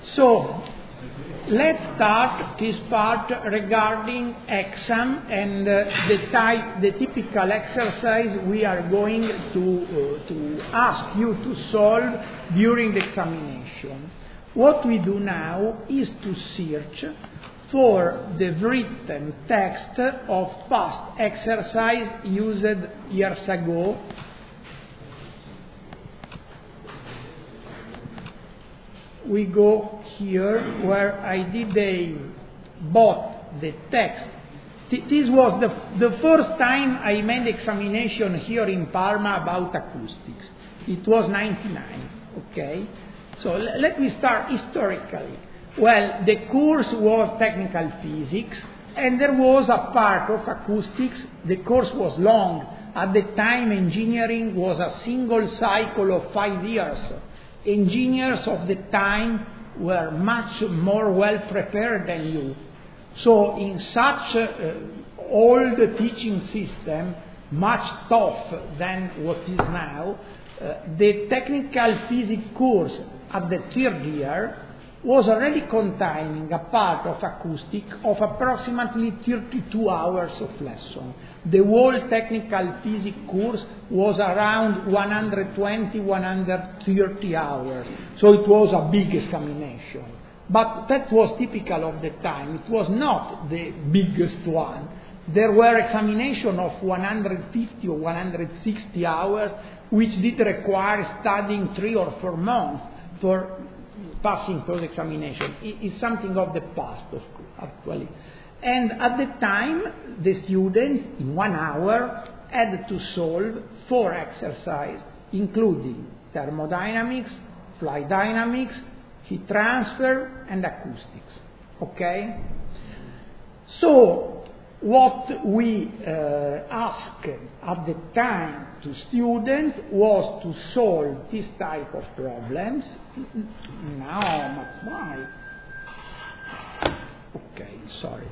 So, let's start this part regarding exam and the typical exercise we are going to ask you to solve during the examination. What we do now is to search for the written text of past exercise used years ago. We go here where I did bought the text. This was the first time I made examination here in Parma about acoustics. It was 99, okay? So let me start historically. Well, the course was technical physics, and there was a part of acoustics. The course was long. At the time, engineering was a single cycle of 5 years. Engineers of the time were much more well prepared than you. So in such old teaching system, much tough than what is now, the technical physics course at the third year was already containing a part of acoustic of approximately 32 hours of lesson. The whole technical physics course was around 120, 130 hours. So it was a big examination. But that was typical of the time. It was not the biggest one. There were examinations of 150 or 160 hours, which did require studying 3 or 4 months for passing those examinations. It's something of the past, of course, actually. And at the time, the students, in 1 hour, had to solve 4 exercises, including thermodynamics, fluid dynamics, heat transfer, and acoustics. Okay? So, what we asked at the time to students was to solve this type of problems. No, but why? Okay, sorry.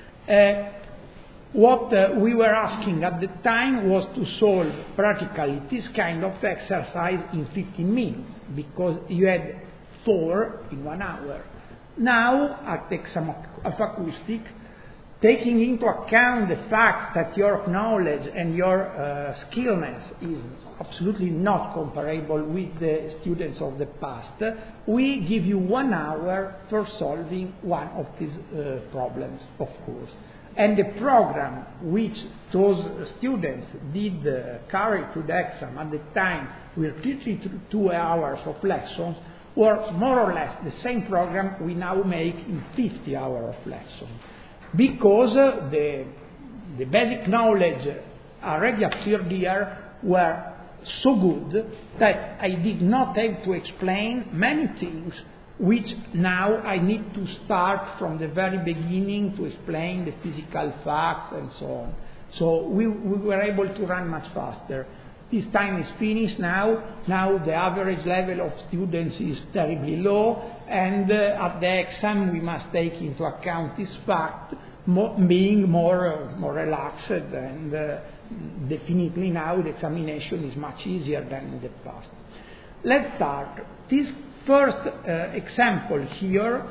What we were asking at the time was to solve practically this kind of exercise in 15 minutes, because you had 4 in 1 hour. Now, at the exam of acoustic, taking into account the fact that your knowledge and your skillness is absolutely not comparable with the students of the past, we give you 1 hour for solving one of these problems, of course. And the program which those students did carry to the exam at the time with 32 hours of lessons were more or less the same program we now make in 50 hours of lessons. Because the basic knowledge already at third year were so good that I did not have to explain many things which now I need to start from the very beginning to explain the physical facts and so on. So we were able to run much faster. This time is finished now. Now the average level of students is terribly low, and at the exam we must take into account this fact, being more relaxed, and definitely now the examination is much easier than in the past. Let's start. This first example here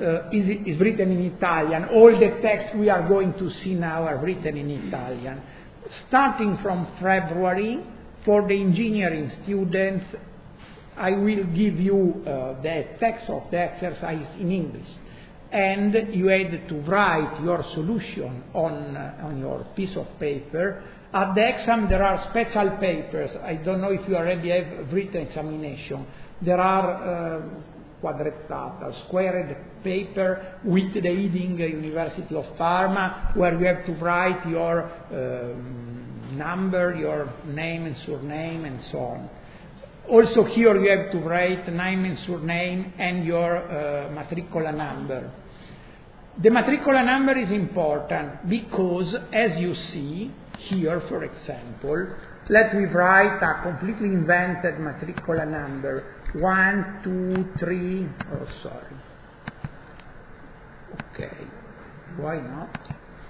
is written in Italian. All the texts we are going to see now are written in Italian. Starting from February, for the engineering students, I will give you the text of the exercise in English. And you had to write your solution on your piece of paper. At the exam there are special papers. I don't know if you already have written examination. There are quadrettata, squared paper with the heading University of Parma, where you have to write your number, your name and surname, and so on. Also here you have to write name and surname and your matricola number. The matricola number is important because, as you see here, for example, let me write a completely invented matricola number. 1, 2, 3, oh sorry. Okay, why not?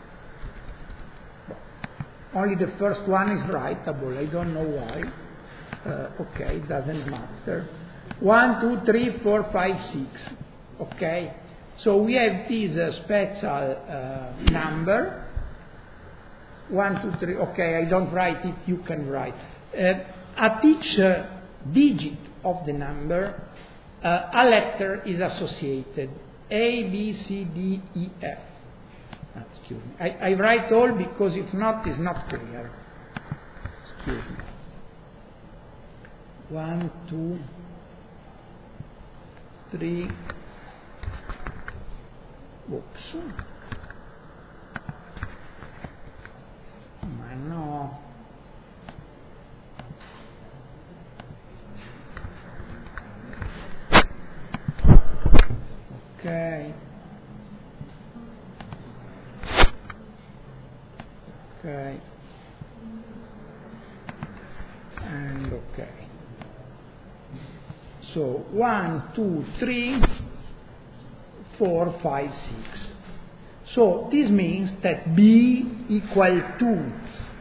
Only the first one is writable, I don't know why. Okay, it doesn't matter. 1, 2, 3, 4, 5, 6. Okay? So we have this special number. 1, 2, 3. Okay, I don't write it, you can write. At each digit of the number, a letter is associated. A, B, C, D, E, F. Excuse me. I write all because if not, it's not clear. Excuse me. 1, 2, 3. Oops. Ma no. Okay. Okay. And okay. So 1, 2, 3, 4, 5, 6. So this means that B equal to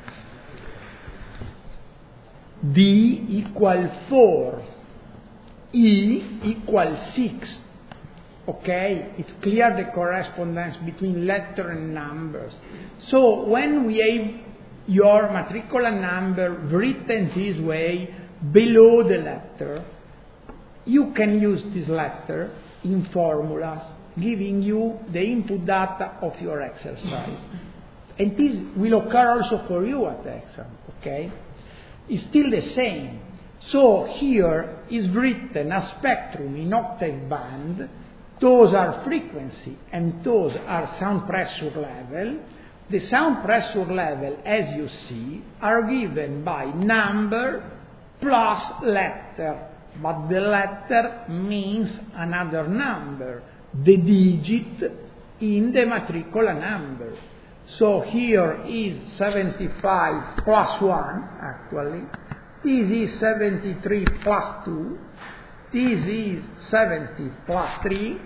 D equal 4, E equal 6. Okay, it's clear the correspondence between letter and numbers. So when we have your matricular number written this way below the letter, you can use this letter in formulas, giving you the input data of your exercise. And this will occur also for you at the exam, okay? It's still the same. So here is written a spectrum in octave band. Those are frequency and those are sound pressure level. The sound pressure level, as you see, are given by number plus letter. But the letter means another number, the digit in the matricular number. So here is 75 plus 1, actually. This is 73 plus 2. This is 70 plus 3.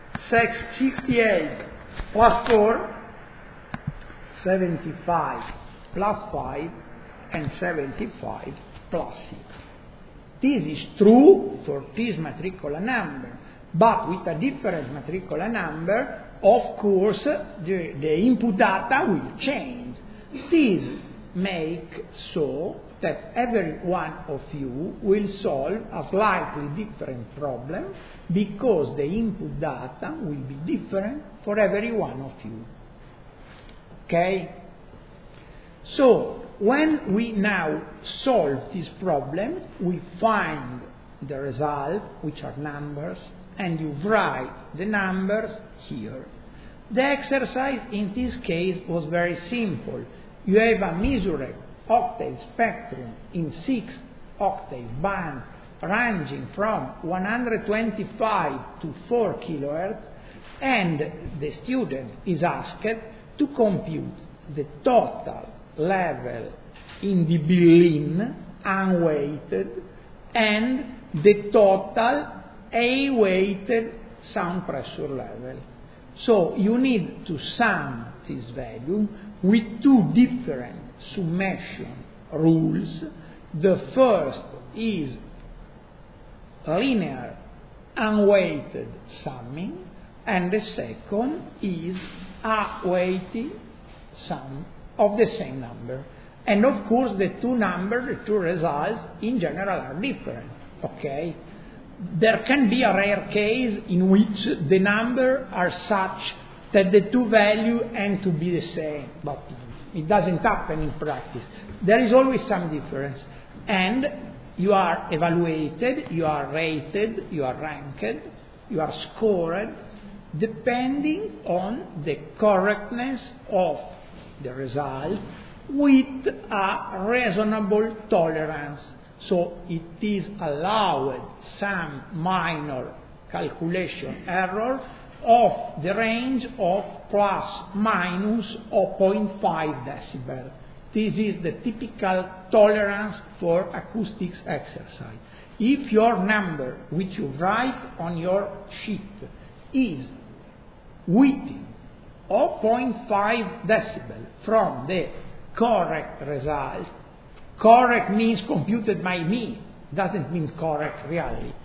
68 plus 4. 75 plus 5. And 75 plus 6. This is true for this matricular number, but with a different matricular number, of course, the input data will change. This makes so that every one of you will solve a slightly different problem because the input data will be different for every one of you. Okay? So, when we now solve this problem, we find the result, which are numbers, and you write the numbers here. The exercise in this case was very simple. You have a measured octave spectrum in 6 octave band ranging from 125 to 4 kilohertz, and the student is asked to compute the total level in dB, unweighted, and the total A-weighted sound pressure level. So you need to sum this value with 2 different summation rules. The first is linear unweighted summing, and the second is a weighted sum of the same number. And of course the two numbers, the two results in general are different, okay? There can be a rare case in which the numbers are such that the two values end to be the same, but it doesn't happen in practice. There is always some difference, and you are evaluated, you are rated, you are ranked, you are scored, depending on the correctness of the result with a reasonable tolerance. So it is allowed some minor calculation error of the range of plus minus 0.5 decibel. This is the typical tolerance for acoustics exercise. If your number, which you write on your sheet, is within 0.5 decibel from the correct result, correct means computed by me, doesn't mean correct really.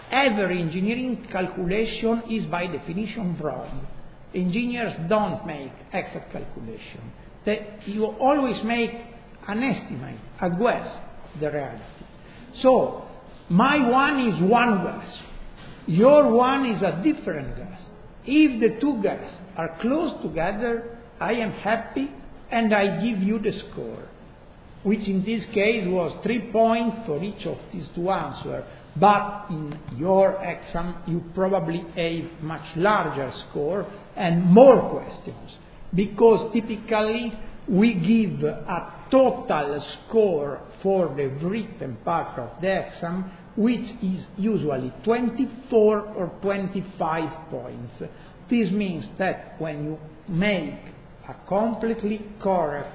every engineering calculation is by definition wrong. Engineers don't make exact calculation. You always make an estimate, a guess, the reality. So, my one is one guess. Your one is a different guess. If the two guesses are close together, I am happy and I give you the score, which in this case was 3 points for each of these two answers. But in your exam, you probably have much larger score and more questions, because typically we give a total score for the written part of the exam, which is usually 24 or 25 points. This means that when you make a completely correct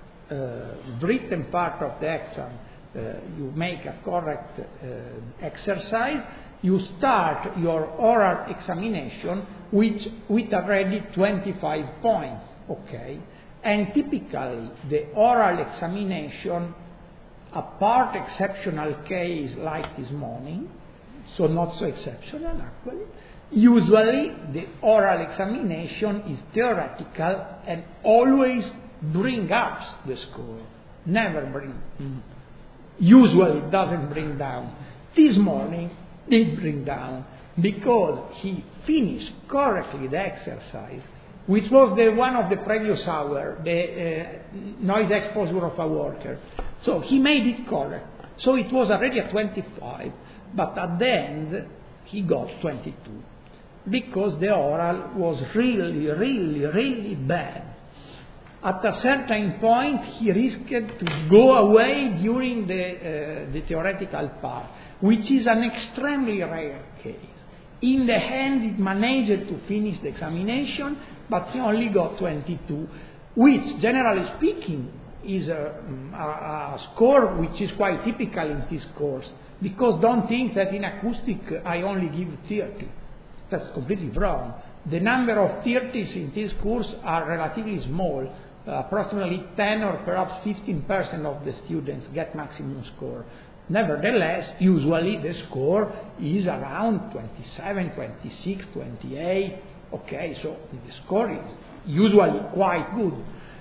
written part of the exam, you make a correct exercise, you start your oral examination with already 25 points, okay? And typically the oral examination, apart exceptional case like this morning, so not so exceptional actually, usually the oral examination is theoretical and always bring up the score, never bring, usually doesn't bring down. This morning did bring down, because he finished correctly the exercise, which was the one of the previous hour, the noise exposure of a worker. So he made it correct. So it was already a 25, but at the end he got 22, because the oral was really bad. At a certain point, he risked to go away during the theoretical part, which is an extremely rare case. In the end, he managed to finish the examination, but he only got 22, which, generally speaking, is a score which is quite typical in this course, because don't think that in acoustic I only give 30. That's completely wrong. The number of 30s in this course are relatively small. Approximately 10 or perhaps 15% of the students get maximum score. Nevertheless, usually the score is around 27, 26, 28. Okay, so the score is usually quite good.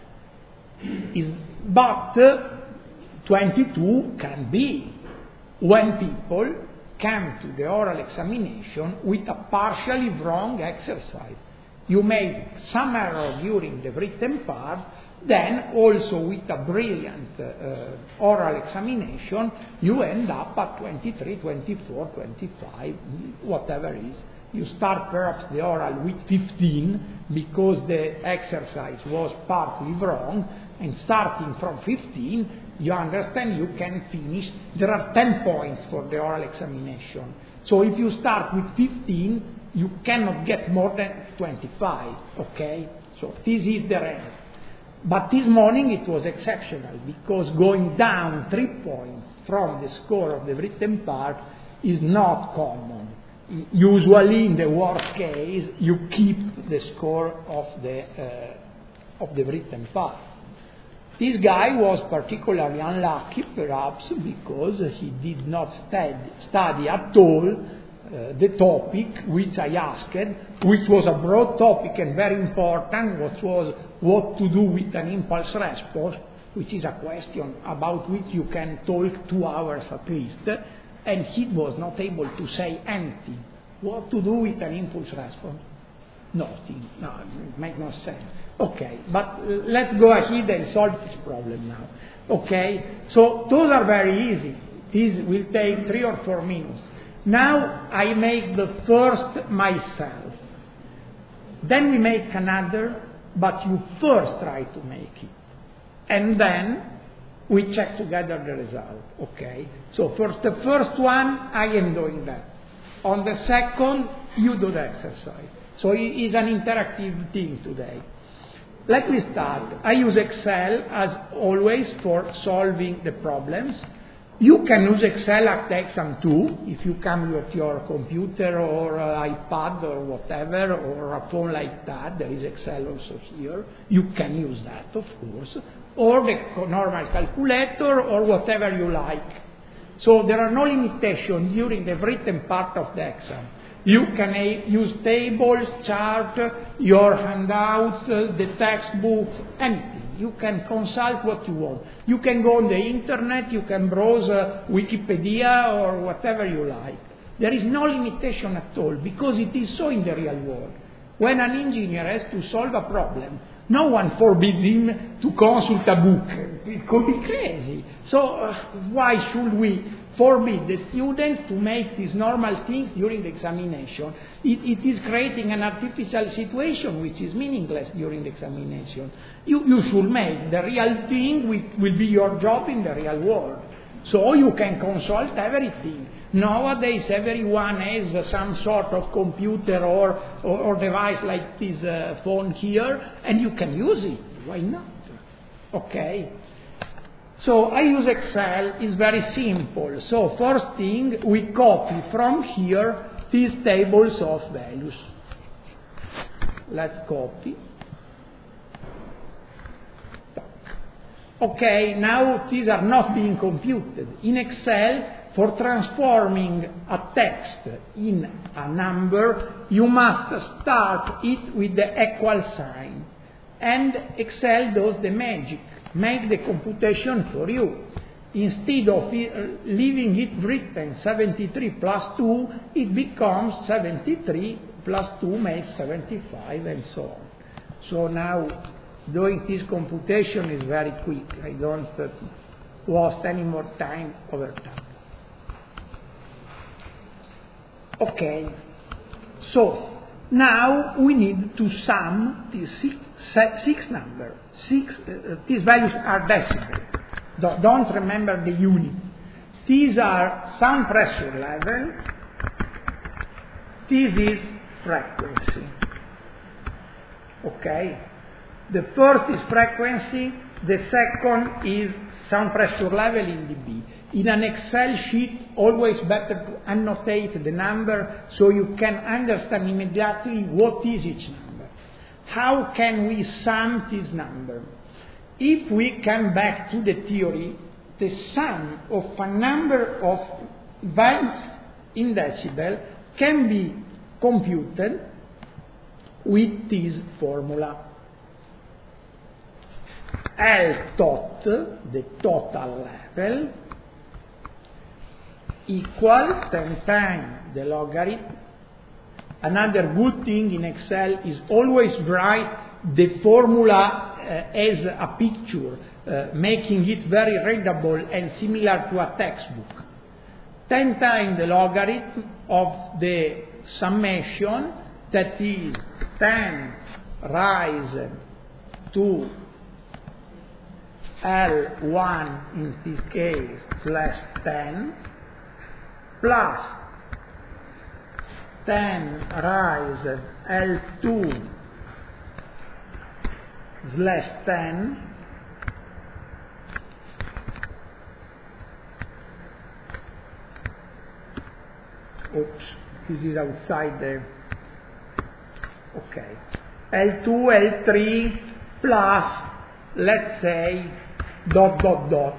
But 22 can be when people come to the oral examination with a partially wrong exercise. You made some error during the written part, then also with a brilliant oral examination, you end up at 23, 24, 25, whatever it is. You start perhaps the oral with 15 because the exercise was partly wrong, and starting from 15, you understand you can finish. There are 10 points for the oral examination. So if you start with 15, you cannot get more than 25, okay? So this is the range. But this morning it was exceptional, because going down 3 points from the score of the written part is not common. Usually, in the worst case, you keep the score of the written part. This guy was particularly unlucky, perhaps, because he did not study at all the topic which I asked, which was a broad topic and very important, which was what to do with an impulse response, which is a question about which you can talk 2 hours at least, and he was not able to say anything. What to do with an impulse response? Nothing. No, it makes no sense. Okay, but let's go ahead and solve this problem now. Okay, so those are very easy. This will take 3 or 4 minutes. Now I make the first myself. Then we make another, but you first try to make it. And then we check together the result. Okay? So for the first one, I am doing that. On the second, you do the exercise. So it is an interactive thing today. Let me start. I use Excel as always for solving the problems. You can use Excel at the exam too, if you come with your computer or iPad or whatever, or a phone like that. There is Excel also here. You can use that, of course, or the normal calculator or whatever you like. So there are no limitations during the written part of the exam. You can use tables, charts, your handouts, the textbooks, anything. You can consult what you want. You can go on the internet, you can browse Wikipedia or whatever you like. There is no limitation at all because it is so in the real world. When an engineer has to solve a problem, no one forbids him to consult a book. It could be crazy. So why should we forbid the students to make these normal things during the examination? It is creating an artificial situation which is meaningless during the examination. You should make the real thing which will be your job in the real world. So you can consult everything. Nowadays everyone has some sort of computer or device like this phone here, and you can use it. Why not? Okay. So I use Excel. It's very simple. So first thing, we copy from here these tables of values. Let's copy. Okay, now these are not being computed. In Excel, for transforming a text in a number, you must start it with the equal sign. And Excel does the magic, make the computation for you. Instead of leaving it written 73 plus 2, it becomes 73 plus 2 makes 75 and so on. So now doing this computation is very quick. I don't waste any more time over time. Okay, so now we need to sum these six numbers. These values are decimal. Don't remember the unit. These are sound pressure level. This is frequency. Okay. The first is frequency. The second is sound pressure level in dB. In an Excel sheet, always better to annotate the number so you can understand immediately what is each number. How can we sum this number? If we come back to the theory, the sum of a number of values in decibel can be computed with this formula. L tot, the total level, equal 10 times the logarithm. Another good thing in Excel is always write the formula as a picture, making it very readable and similar to a textbook. 10 times the logarithm of the summation, that is 10 raised to L1 in this case slash 10 plus 10 raised L2 slash 10 oops, this is outside the okay, L2, L3 plus, let's say, dot dot dot.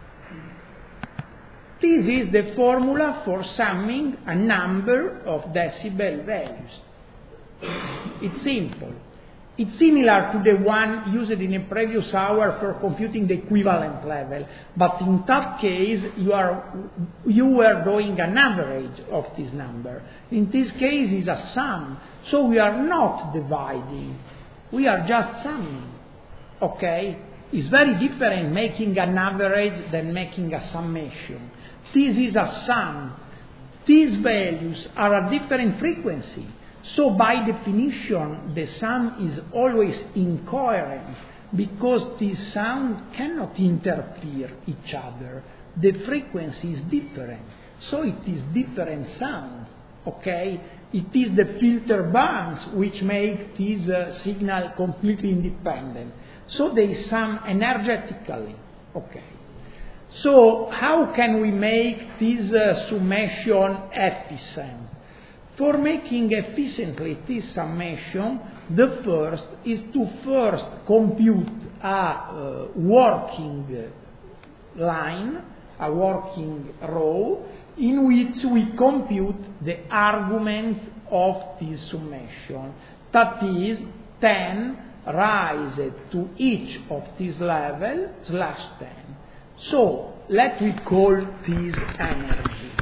This is the formula for summing a number of decibel values. It's simple. It's similar to the one used in a previous hour for computing the equivalent level, but in that case you were doing an average of this number. In this case it's a sum, so we are not dividing, we are just summing. Okay? It's very different making an average than making a summation. This is a sum. These values are a different frequency. So by definition, the sum is always incoherent because these sounds cannot interfere each other. The frequency is different. So it is different sounds. Okay? It is the filter bands which make this signal completely independent. So they sum energetically. Okay. So how can we make this summation efficient? For making efficiently this summation, the first is to first compute a working line, a working row in which we compute the arguments of this summation. That is 10 raised to each of these levels /10. So let we call this energy.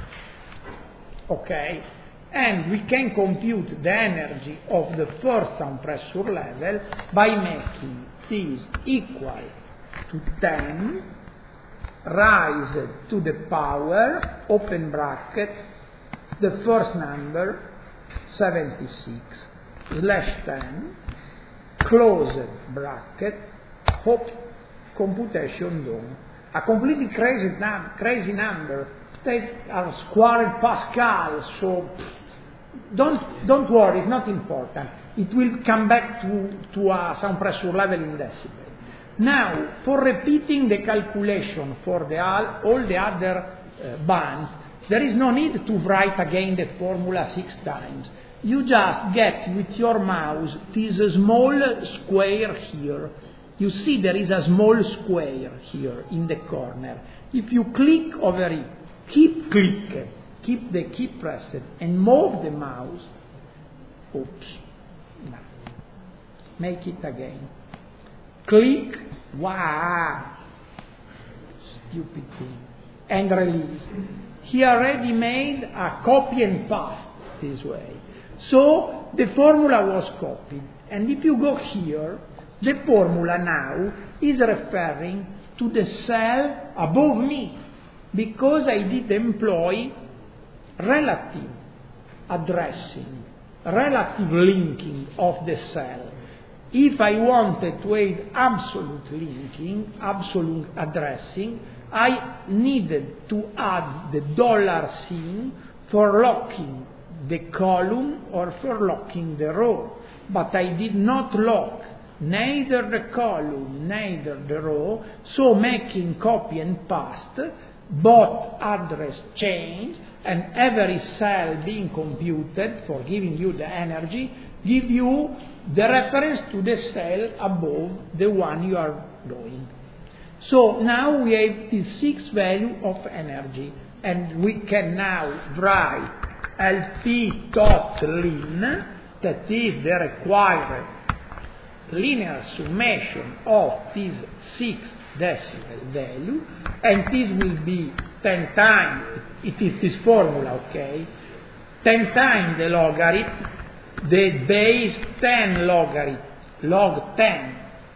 Okay? And we can compute the energy of the first sound pressure level by making this equal to 10 raised to the power, open bracket, the first number, 76, /10, closed bracket, hope computation done. A completely crazy number. They are squared Pascal, so don't worry, it's not important. It will come back to a sound pressure level in decibel. Now, for repeating the calculation for all the other bands, there is no need to write again the formula 6 times. You just get with your mouse this small square here. You see there is a small square here in the corner. If you click over it, keep the key pressed and move the mouse. Oops. No. Make it again. Click. Wow. Stupid thing. And release. He already made a copy and paste this way. So the formula was copied. And if you go here, the formula now is referring to the cell above me, because I did employ relative addressing, relative linking of the cell. If I wanted to add absolute linking, absolute addressing, I needed to add the $sign for locking the column or for locking the row. But I did not lock neither the column, neither the row, so making copy and paste, both address change and every cell being computed for giving you the energy, give you the reference to the cell above the one you are doing. So now we have the 6 value of energy, and we can now write LP dot lin, that is the required linear summation of this 6 decibel value, and this will be 10 times, it is this formula, okay, 10 times the logarithm, the base 10 logarithm, log 10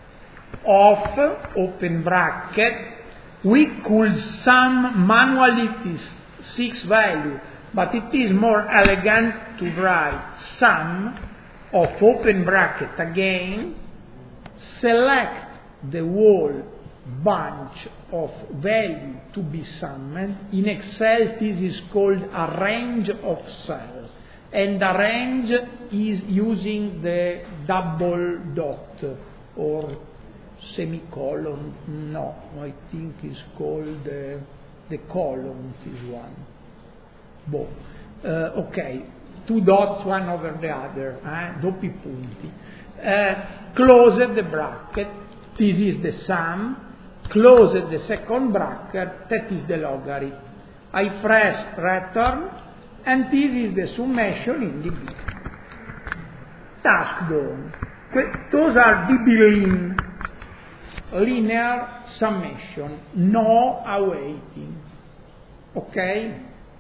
of, open bracket, we could sum manually this 6 value, but it is more elegant to write sum of, open bracket again, select the whole bunch of value to be summed. In Excel this is called a range of cells, and the range is using the double dot or semicolon, no, I think it's called the column, this one. Okay, 2 dots one over the other, doppi punti. Close the bracket, this is the sum, close the second bracket, that is the logarithm. I press return, and this is the summation in dB. Task done. Those are dB linear summation, no awaiting. Okay?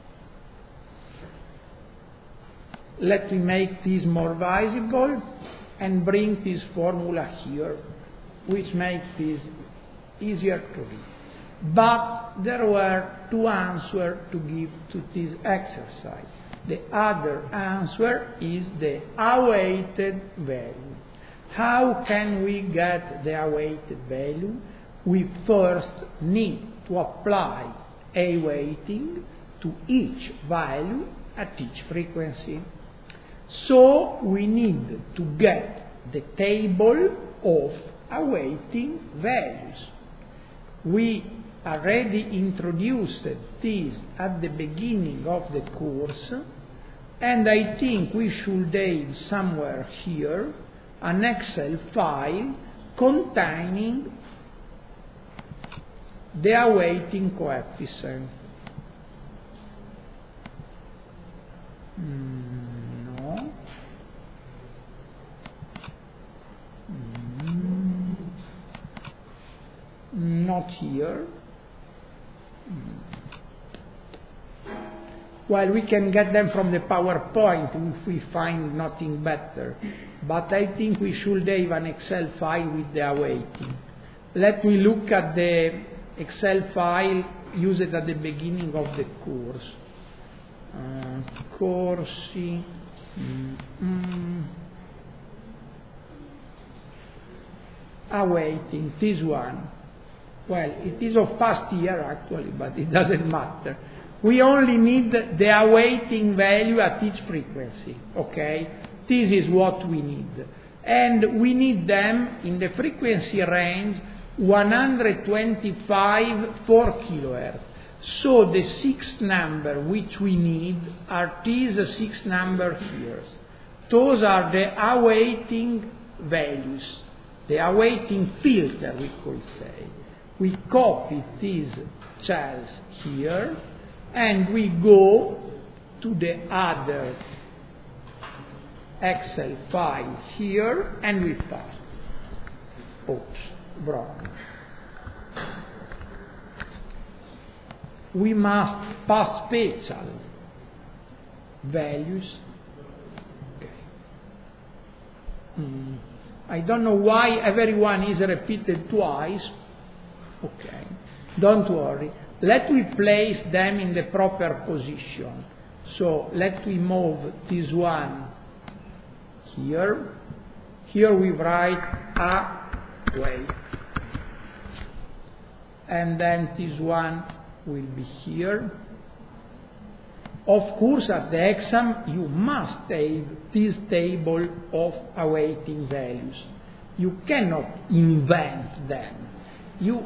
Let me make this more visible and bring this formula here, which makes this easier to read. But there were 2 answers to give to this exercise. The other answer is the awaited value. How can we get the awaited value? We first need to apply a weighting to each value at each frequency. So we need to get the table of awaiting values. We already introduced this at the beginning of the course, and I think we should have somewhere here an Excel file containing the awaiting coefficient. No. Not here. Well, we can get them from the PowerPoint if we find nothing better. But I think we should have an Excel file with the awaiting. Let me look at the Excel file used at the beginning of the course. Corsi. Awaiting, this one. Well, it is of past year actually, but it doesn't matter. We only need the awaiting value at each frequency, okay? This is what we need. And we need them in the frequency range 125 4 kHz. So the sixth number which we need are these six numbers here. Those are the awaiting values, the awaiting filter we could say. We copy these cells here and we go to the other Excel file here and we pass. Oops, wrong. We must pass special values. Okay. I don't know why everyone is repeated twice. Okay, don't worry. Let me place them in the proper position. So let me move this one here. Here we write await. And then this one will be here. Of course, at the exam, you must have this table of awaiting values. You cannot invent them. You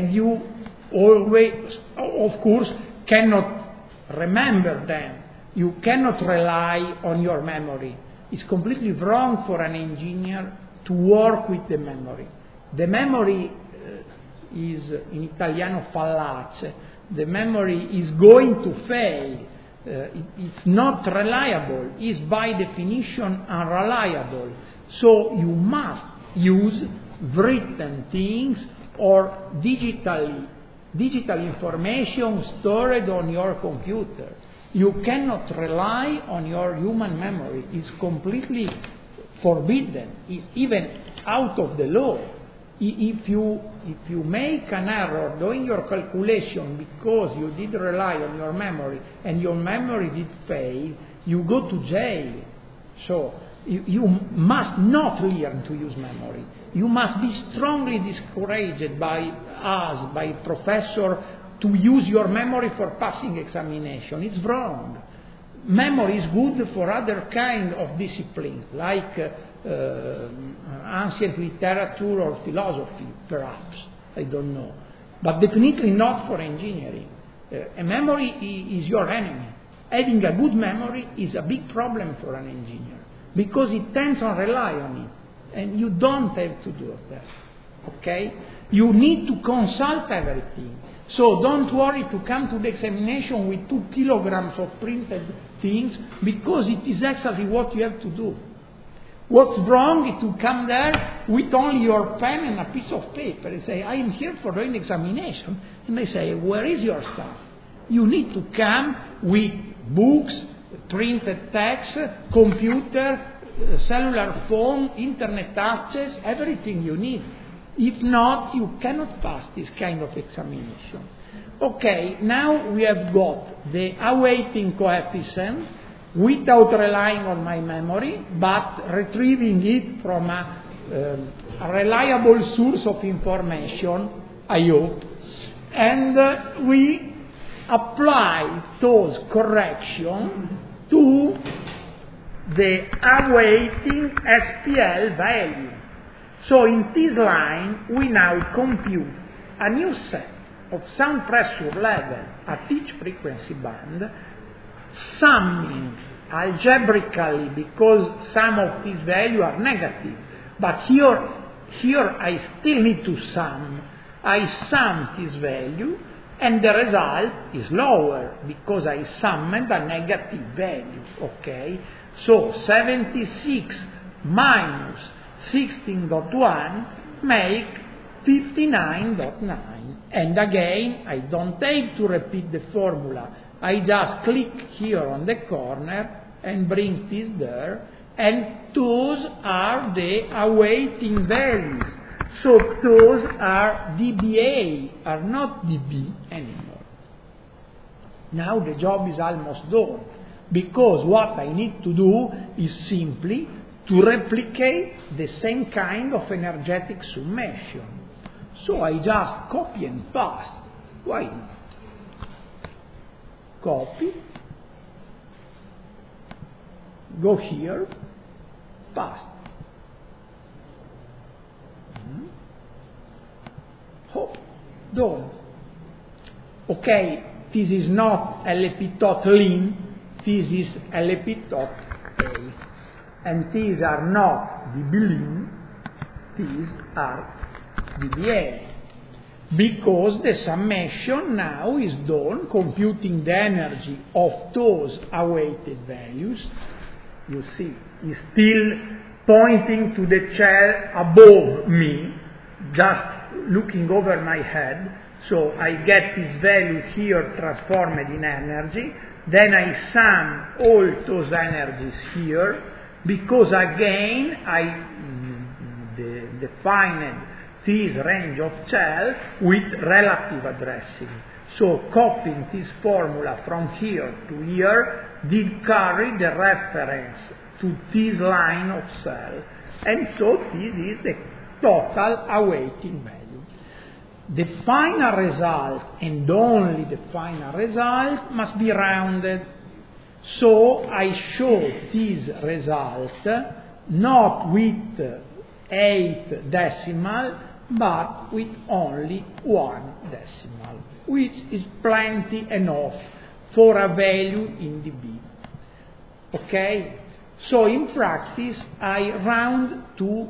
always, of course, cannot remember them. You cannot rely on your memory. It's completely wrong for an engineer to work with the memory. The memory is, in Italiano, fallace. The memory is going to fail. It's not reliable. It's by definition unreliable. So you must use written things or digital information stored on your computer. You cannot rely on your human memory. It's completely forbidden. It's even out of the law. If you make an error doing your calculation because you did rely on your memory and your memory did fail, you go to jail. So you must not learn to use memory. You must be strongly discouraged by us, by professor, to use your memory for passing examination. It's wrong. Memory is good for other kind of disciplines, like ancient literature or philosophy, perhaps. I don't know. But definitely not for engineering. A memory is your enemy. Having a good memory is a big problem for an engineer, because it tends on rely on it. And you don't have to do that. Okay? You need to consult everything. So don't worry to come to the examination with 2 kilograms of printed things, because it is exactly what you have to do. What's wrong is to come there with only your pen and a piece of paper and say, I am here for doing examination. And they say, where is your stuff? You need to come with books, printed text, computer, cellular phone, internet access, everything you need. If not, you cannot pass this kind of examination. Okay, now we have got the awaiting coefficient without relying on my memory, but retrieving it from a reliable source of information, I hope. And we apply those corrections to the awaiting SPL value. So in this line, we now compute a new set of sound pressure level at each frequency band, summing algebraically, because some of these values are negative. But here I still need to sum I sum this value, and the result is lower because I summed a negative value, okay? So 76 minus 16.1 make 59.9. And again, I don't have to repeat the formula. I just click here on the corner and bring this there, and those are the awaiting values. So those are dBA, are not dB anymore. Now the job is almost done, because what I need to do is simply to replicate the same kind of energetic summation. So I just copy and paste. Why not? Copy, go here, paste. Oh, done. Okay, this is not LP.lin, this is LP.a. And these are not dBlin, these are dBA. Because the summation now is done computing the energy of those awaited values. You see, it's still pointing to the chair above me, just looking over my head. So I get this value here transformed in energy. Then I sum all those energies here, because again I defined this range of shell with relative addressing. So copying this formula from here to here did carry the reference to this line of cell. And so this is the total awaiting value. The final result, and only the final result, must be rounded. So I show this result not with 8 decimal, but with only 1 decimal, which is plenty enough for a value in dB. Okay? So in practice, I round to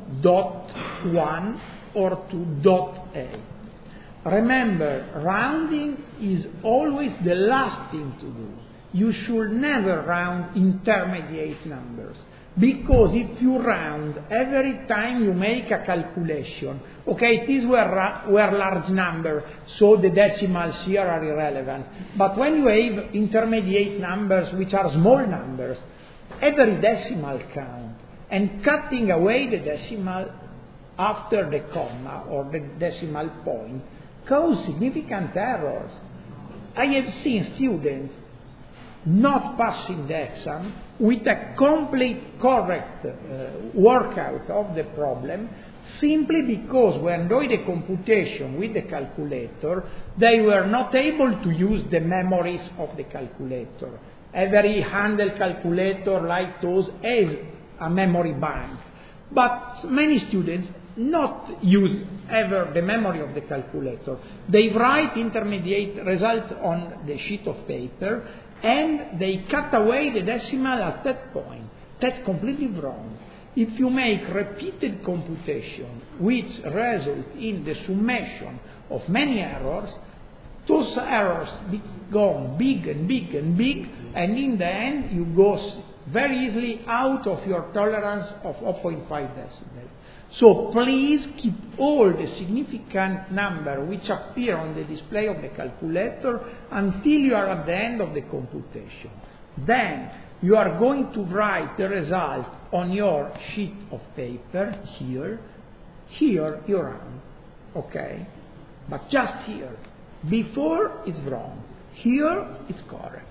.1 or to .a. Remember, rounding is always the last thing to do. You should never round intermediate numbers. Because if you round every time you make a calculation, okay, these were large numbers, so the decimals here are irrelevant. But when you have intermediate numbers, which are small numbers, every decimal counts. And cutting away the decimal after the comma or the decimal point causes significant errors. I have seen students not passing the exam with a complete correct workout of the problem, simply because when doing the computation with the calculator, they were not able to use the memories of the calculator. Every handle calculator like those has a memory bank. But many students not use ever the memory of the calculator. They write intermediate result on the sheet of paper, and they cut away the decimal at that point. That's completely wrong. If you make repeated computation, which result in the summation of many errors, those errors become big and big and big, and in the end you go very easily out of your tolerance of 0.5 decimal. So please keep all the significant number which appear on the display of the calculator until you are at the end of the computation. Then you are going to write the result on your sheet of paper here. Here you round, okay? But just here. Before it's wrong. Here it's correct.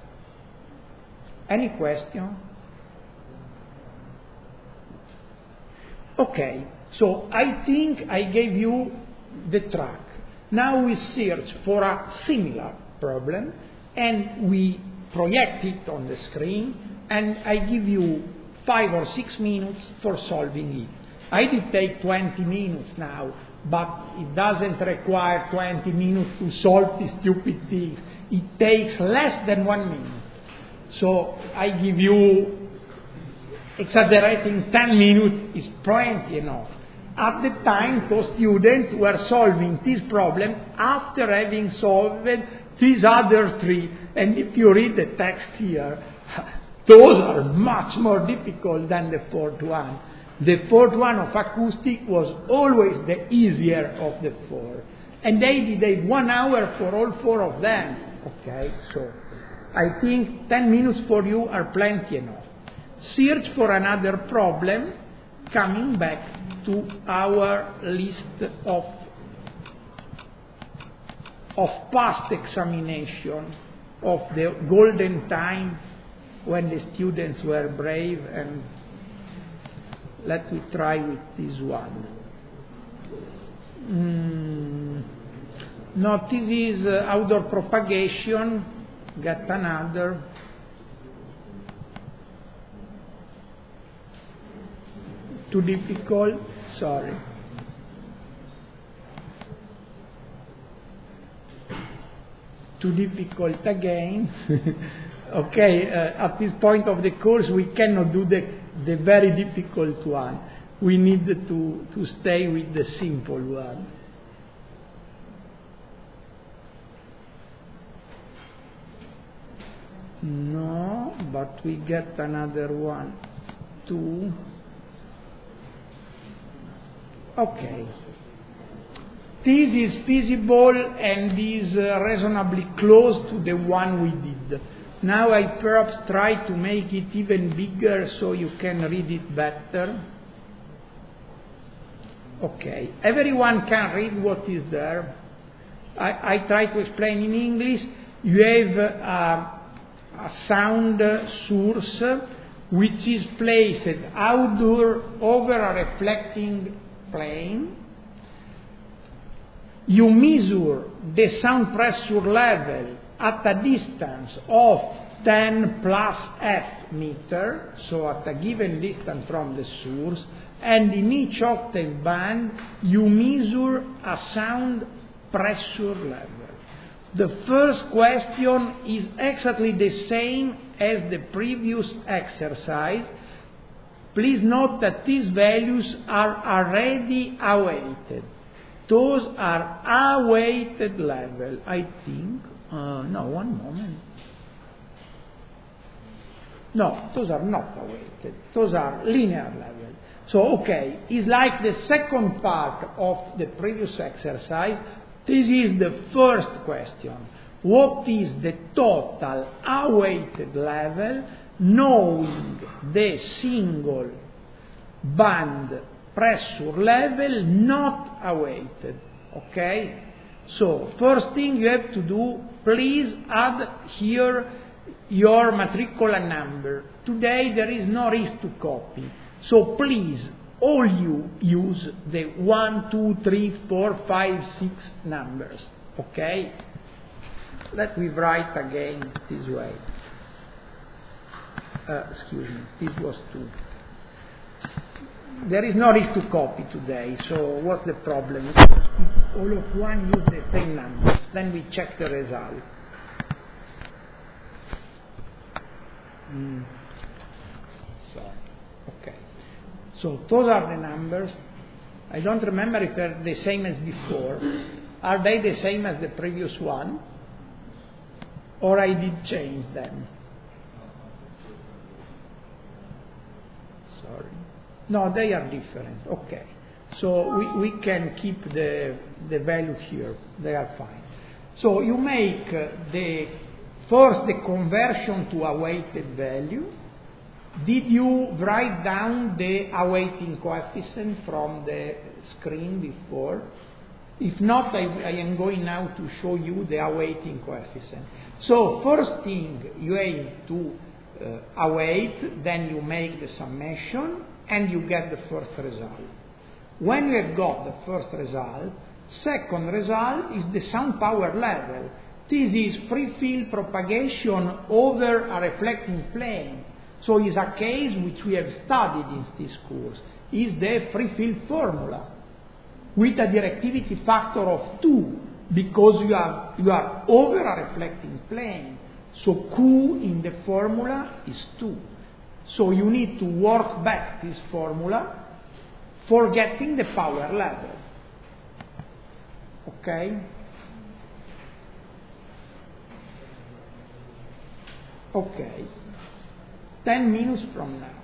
Any question? Okay. So I think I gave you the track. Now we search for a similar problem and we project it on the screen, and I give you 5 or 6 minutes for solving it. I did take 20 minutes now, but it doesn't require 20 minutes to solve this stupid thing. It takes less than 1 minute. So I give you, exaggerating, 10 minutes is plenty enough. At the time, those students were solving this problem after having solved these other three. And if you read the text here, those are much more difficult than the fourth one. The fourth one of acoustic was always the easier of the four. And they did 1 hour for all four of them. Okay, so I think 10 minutes for you are plenty enough. Search for another problem, coming back to our list of past examination of the golden time when the students were brave, and let me try with this one. No, this is outdoor propagation. Get another. Too difficult? Sorry. Too difficult again. Okay, at this point of the course we cannot do the very difficult one. We need to stay with the simple one. No, but we get another one, 2. Okay. This is feasible and is reasonably close to the one we did. Now I perhaps try to make it even bigger so you can read it better. Okay, everyone can read what is there. I try to explain in English. You have a sound source which is placed over a reflecting plane. You measure the sound pressure level at a distance of 10 plus f meter, so at a given distance from the source, and in each octave band you measure a sound pressure level. The first question is exactly the same as the previous exercise. Please note that these values are already awaited. Those are awaited level, I think. No, one moment. No, those are not awaited. Those are linear level. So, okay, it's like the second part of the previous exercise. This is the first question. What is the total awaited level, knowing the single band pressure level not awaited? Okay? So, first thing you have to do, please add here your matricola number. Today there is no risk to copy. So please, all you use the 1, 2, 3, 4, 5, 6 numbers. Okay? Let me write again this way. Excuse me, this was 2. There is no risk to copy today, so what's the problem? All of one use the same numbers. Then we check the result. Sorry. Okay. So those are the numbers. I don't remember if they're the same as before. Are they the same as the previous one? Or I did change them? Sorry. No, they are different. Okay. So we can keep the value here. They are fine. So you make first the conversion to a weighted value. Did you write down the awaiting coefficient from the screen before? If not, I am going now to show you the awaiting coefficient. So first thing, you aim to await, then you make the summation, and you get the first result. When you have got the first result, second result is the sound power level. This is free field propagation over a reflecting plane. So it's a case which we have studied in this course. Is the free field formula with a directivity factor of 2, because you are over a reflecting plane. So Q in the formula is 2. So you need to work back this formula forgetting the power level. Okay? Okay. 10 minutes from now.